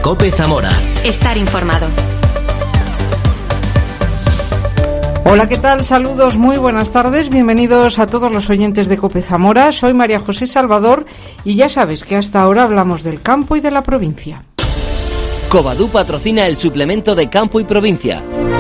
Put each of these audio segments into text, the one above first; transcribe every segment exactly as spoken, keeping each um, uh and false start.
COPE Zamora. Estar informado. Hola, ¿qué tal? Saludos, muy buenas tardes. Bienvenidos a todos los oyentes de COPE Zamora. Soy María José Salvador y ya sabes que hasta ahora hablamos del campo y de la provincia. Covadú patrocina el suplemento de Campo y Provincia.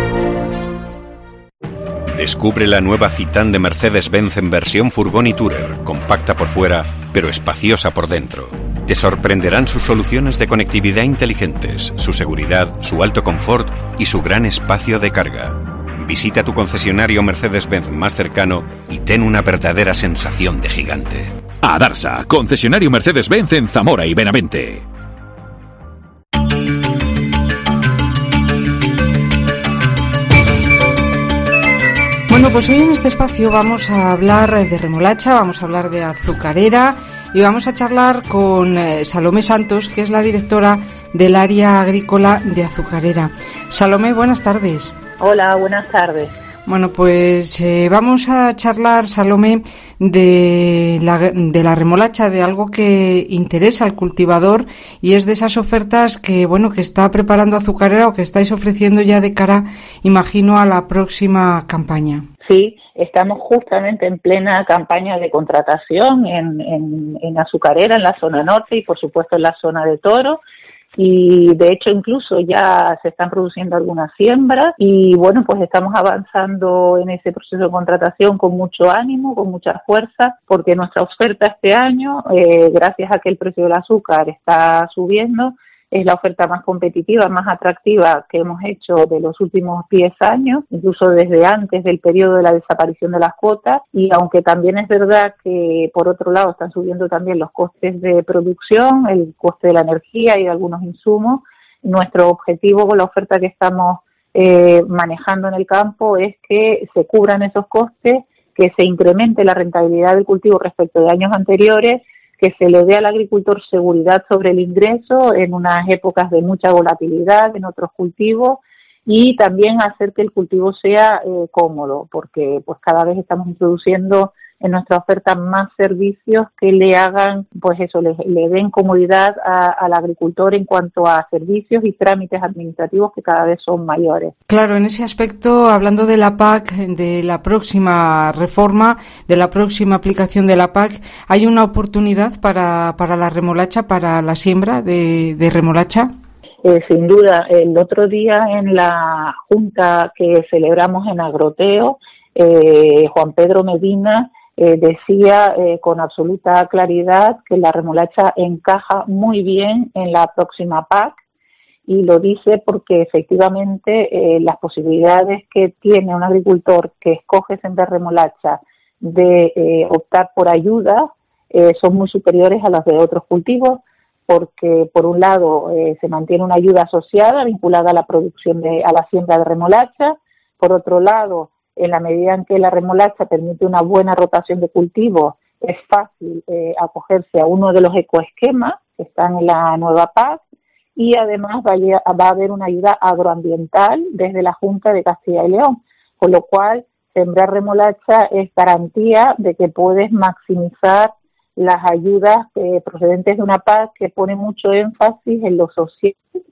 Descubre la nueva Citan de Mercedes-Benz en versión furgón y tourer, compacta por fuera, pero espaciosa por dentro. Te sorprenderán sus soluciones de conectividad inteligentes, su seguridad, su alto confort y su gran espacio de carga. Visita tu concesionario Mercedes-Benz más cercano y ten una verdadera sensación de gigante. Adarsa, concesionario Mercedes-Benz en Zamora y Benavente. Bueno, pues hoy en este espacio vamos a hablar de remolacha, vamos a hablar de azucarera y vamos a charlar con eh, Salomé Santos, que es la directora del área agrícola de azucarera. Salomé, buenas tardes. Hola, buenas tardes. Bueno, pues eh, vamos a charlar, Salomé, de la, de la remolacha, de algo que interesa al cultivador y es de esas ofertas que, bueno, que está preparando Azucarera o que estáis ofreciendo ya de cara, imagino, a la próxima campaña. Sí, estamos justamente en plena campaña de contratación en, en, en Azucarera, en la zona norte y, por supuesto, en la zona de Toro. Y de hecho incluso ya se están produciendo algunas siembras y bueno, pues estamos avanzando en ese proceso de contratación con mucho ánimo, con mucha fuerza, porque nuestra oferta este año, eh, gracias a que el precio del azúcar está subiendo, es la oferta más competitiva, más atractiva que hemos hecho de los últimos diez años, incluso desde antes del periodo de la desaparición de las cuotas, y aunque también es verdad que por otro lado están subiendo también los costes de producción, el coste de la energía y de algunos insumos, nuestro objetivo con la oferta que estamos eh, manejando en el campo es que se cubran esos costes, que se incremente la rentabilidad del cultivo respecto de años anteriores, que se le dé al agricultor seguridad sobre el ingreso en unas épocas de mucha volatilidad en otros cultivos y también hacer que el cultivo sea eh, cómodo, porque pues cada vez estamos introduciendo en nuestra oferta más servicios que le hagan, pues eso, le, le den comodidad a, al agricultor en cuanto a servicios y trámites administrativos que cada vez son mayores. Claro, en ese aspecto, hablando de la P A C, de la próxima reforma, de la próxima aplicación de la P A C, ¿hay una oportunidad para, para la remolacha, para la siembra de, de remolacha? Eh, sin duda, el otro día en la junta que celebramos en Agroteo, eh, Juan Pedro Medina Eh, decía eh, con absoluta claridad que la remolacha encaja muy bien en la próxima P A C y lo dice porque efectivamente eh, las posibilidades que tiene un agricultor que escoge sembrar remolacha de eh, optar por ayuda eh, son muy superiores a las de otros cultivos, porque por un lado eh, se mantiene una ayuda asociada vinculada a la producción de, a la siembra de remolacha, por otro lado, en la medida en que la remolacha permite una buena rotación de cultivos, es fácil eh, acogerse a uno de los ecoesquemas que están en la nueva P A C y además va a, va a haber una ayuda agroambiental desde la Junta de Castilla y León, con lo cual sembrar remolacha es garantía de que puedes maximizar las ayudas eh, procedentes de una P A C que pone mucho énfasis en lo social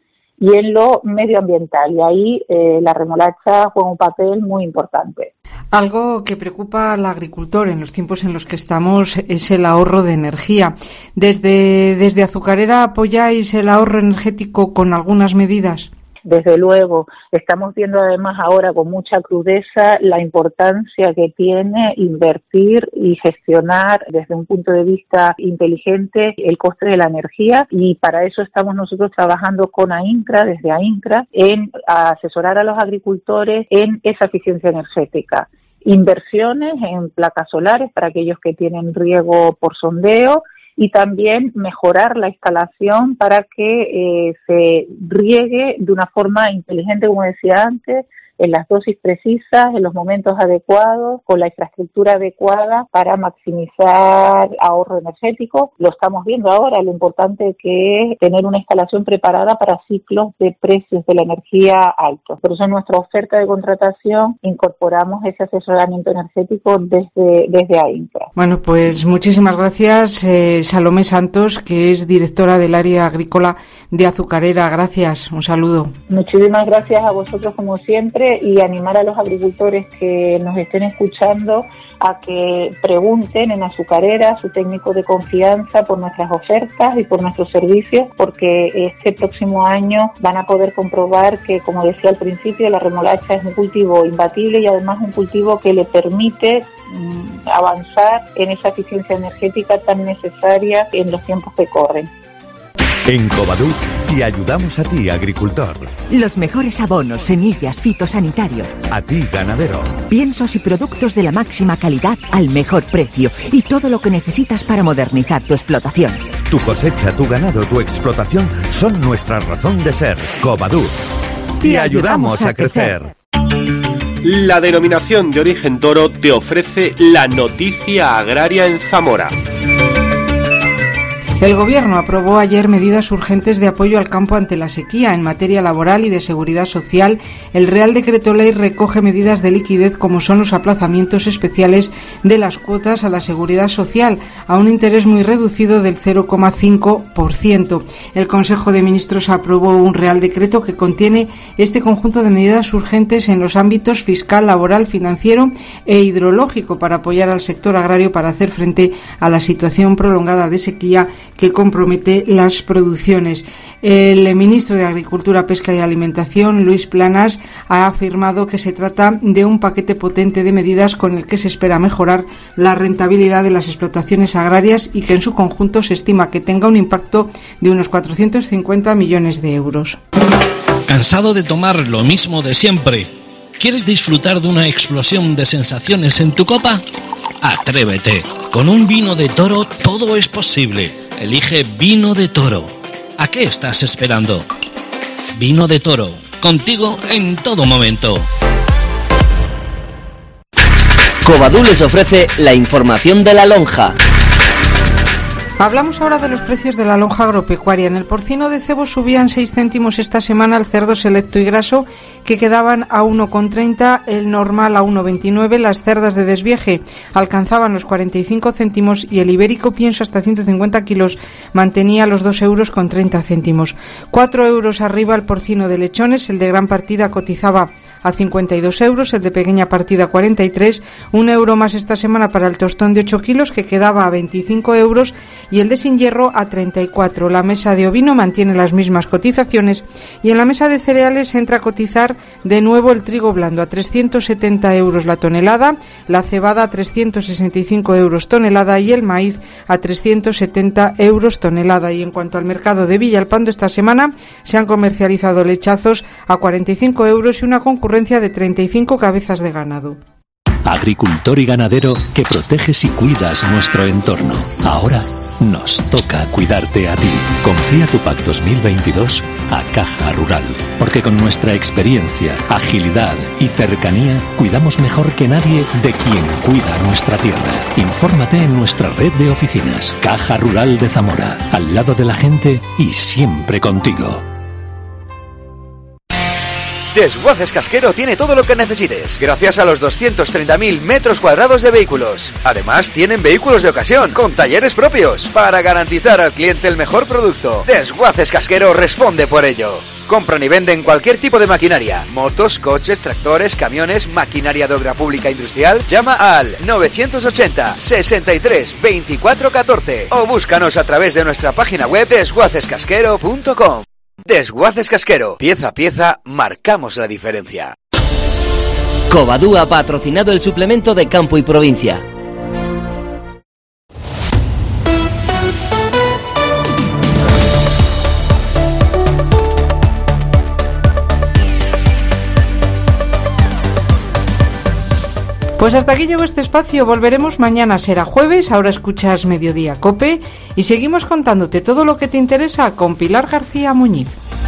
y en lo medioambiental, y ahí eh, la remolacha juega un papel muy importante. Algo que preocupa al agricultor en los tiempos en los que estamos es el ahorro de energía. Desde, desde Azucarera, ¿apoyáis el ahorro energético con algunas medidas? Desde luego, estamos viendo además ahora con mucha crudeza la importancia que tiene invertir y gestionar desde un punto de vista inteligente el coste de la energía, y para eso estamos nosotros trabajando con AINCRA, desde AINCRA, en asesorar a los agricultores en esa eficiencia energética. Inversiones en placas solares para aquellos que tienen riego por sondeo, y también mejorar la instalación para que eh, se riegue de una forma inteligente, como decía antes, en las dosis precisas, en los momentos adecuados, con la infraestructura adecuada para maximizar ahorro energético. Lo estamos viendo ahora, lo importante que es tener una instalación preparada para ciclos de precios de la energía altos. Por eso en nuestra oferta de contratación incorporamos ese asesoramiento energético desde, desde AINCRA. Bueno, pues muchísimas gracias, eh, Salomé Santos, que es directora del área agrícola de Azucarera. Gracias, un saludo. Muchísimas gracias a vosotros como siempre y animar a los agricultores que nos estén escuchando a que pregunten en Azucarera, a su técnico de confianza, por nuestras ofertas y por nuestros servicios, porque este próximo año van a poder comprobar que, como decía al principio, la remolacha es un cultivo imbatible y además un cultivo que le permite mmm, avanzar en esa eficiencia energética tan necesaria en los tiempos que corren. En Covadú te ayudamos a ti, agricultor. Los mejores abonos, semillas, fitosanitarios. A ti, ganadero. Piensos y productos de la máxima calidad al mejor precio y todo lo que necesitas para modernizar tu explotación. Tu cosecha, tu ganado, tu explotación son nuestra razón de ser. Covadú. Te, te ayudamos, ayudamos a crecer. La denominación de origen toro te ofrece la noticia agraria en Zamora. El Gobierno aprobó ayer medidas urgentes de apoyo al campo ante la sequía. En materia laboral y de seguridad social, el Real Decreto Ley recoge medidas de liquidez como son los aplazamientos especiales de las cuotas a la seguridad social a un interés muy reducido del cero coma cinco por ciento. El Consejo de Ministros aprobó un Real Decreto que contiene este conjunto de medidas urgentes en los ámbitos fiscal, laboral, financiero e hidrológico para apoyar al sector agrario para hacer frente a la situación prolongada de sequía que compromete las producciones. El ministro de Agricultura, Pesca y Alimentación, Luis Planas, ha afirmado que se trata de un paquete potente de medidas con el que se espera mejorar la rentabilidad de las explotaciones agrarias y que en su conjunto se estima que tenga un impacto de unos cuatrocientos cincuenta millones de euros. ¿Cansado de tomar lo mismo de siempre? ¿Quieres disfrutar de una explosión de sensaciones en tu copa? Atrévete. Con un vino de toro todo es posible. Elige Vino de Toro. ¿A qué estás esperando? Vino de Toro, contigo en todo momento. Covadú les ofrece la información de la lonja. Hablamos ahora de los precios de la lonja agropecuaria. En el porcino de cebo subían seis céntimos esta semana el cerdo selecto y graso, que quedaban a uno con treinta, el normal a uno con veintinueve, las cerdas de desvieje alcanzaban los cuarenta y cinco céntimos y el ibérico pienso hasta ciento cincuenta kilos mantenía los dos euros con treinta céntimos. cuatro euros arriba el porcino de lechones, el de gran partida cotizaba a cincuenta y dos euros, el de pequeña partida cuarenta y tres, un euro más esta semana para el tostón de ocho kilos que quedaba a veinticinco euros y el de sin hierro a treinta y cuatro. La mesa de ovino mantiene las mismas cotizaciones y en la mesa de cereales entra a cotizar de nuevo el trigo blando a trescientos setenta euros la tonelada, la cebada a trescientos sesenta y cinco euros tonelada y el maíz a trescientos setenta euros tonelada. Y en cuanto al mercado de Villalpando, esta semana se han comercializado lechazos a cuarenta y cinco euros y una concurrencia de treinta y cinco cabezas de ganado. Agricultor y ganadero que proteges y cuidas nuestro entorno. Ahora nos toca cuidarte a ti. Confía tu P A C dos mil veintidós a Caja Rural, porque con nuestra experiencia, agilidad y cercanía cuidamos mejor que nadie de quien cuida nuestra tierra. Infórmate en nuestra red de oficinas. Caja Rural de Zamora, al lado de la gente y siempre contigo. Desguaces Casquero tiene todo lo que necesites, gracias a los doscientos treinta mil metros cuadrados de vehículos. Además, tienen vehículos de ocasión, con talleres propios, para garantizar al cliente el mejor producto. Desguaces Casquero responde por ello. Compran y venden cualquier tipo de maquinaria, motos, coches, tractores, camiones, maquinaria de obra pública industrial. Llama al novecientos ochenta, sesenta y tres, veinticuatro catorce o búscanos a través de nuestra página web desguaces casquero punto com. Desguaces Casquero, pieza a pieza, marcamos la diferencia. Covadú ha patrocinado el suplemento de Campo y Provincia. Pues hasta aquí llegó este espacio, volveremos mañana, será jueves, ahora escuchas Mediodía Cope y seguimos contándote todo lo que te interesa con Pilar García Muñiz.